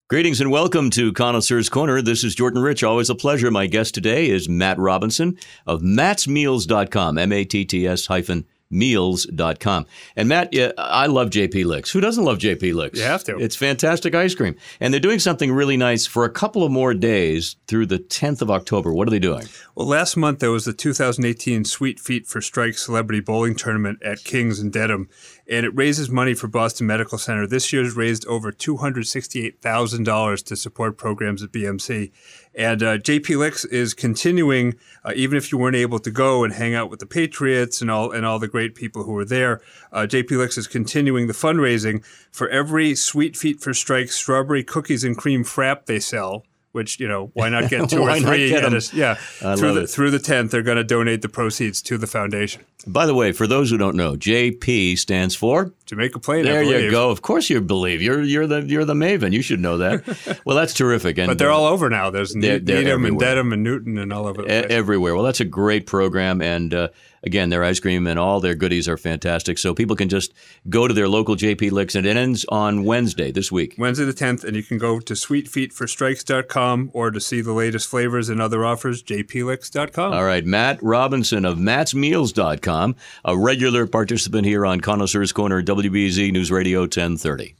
Greetings and welcome to Connoisseur's Corner. This is Jordan Rich. Always a pleasure. My guest today is Matt Robinson of mattsmeals.com, MATTS-meals.com. And Matt, I love JP Licks. Who doesn't love JP Licks? You have to. It's fantastic ice cream. And they're doing something really nice for a couple of more days through the 10th of October. What are they doing? Well, last month there was the 2018 Sweet Feet for Strike Celebrity Bowling Tournament at King's in Dedham, and it raises money for Boston Medical Center. This year's raised over $268,000 to support programs at BMC. And JP Licks is continuing, even if you weren't able to go and hang out with the Patriots and all the great people who were there, JP Licks is continuing the fundraising for every Sweet Feet for Strike strawberry cookies and cream frap they sell. Which, why not get two or three? Through the 10th, they're going to donate the proceeds to the foundation. By the way, for those who don't know, JP stands for Jamaica Plain. There you go. Of course you believe. You're the maven. You should know that. Well, that's terrific. And, but they're all over now. There's Needham and everywhere. Dedham and Newton and all over the place. Everywhere. Well, that's a great program. And again, their ice cream and all their goodies are fantastic. So people can just go to their local JP Licks, and it ends on Wednesday this week. Wednesday the 10th, and you can go to sweetfeetforstrikes.com or to see the latest flavors and other offers, jplicks.com. All right. Matt Robinson of mattsmeals.com, a regular participant here on Connoisseur's Corner, WBZ News Radio 1030.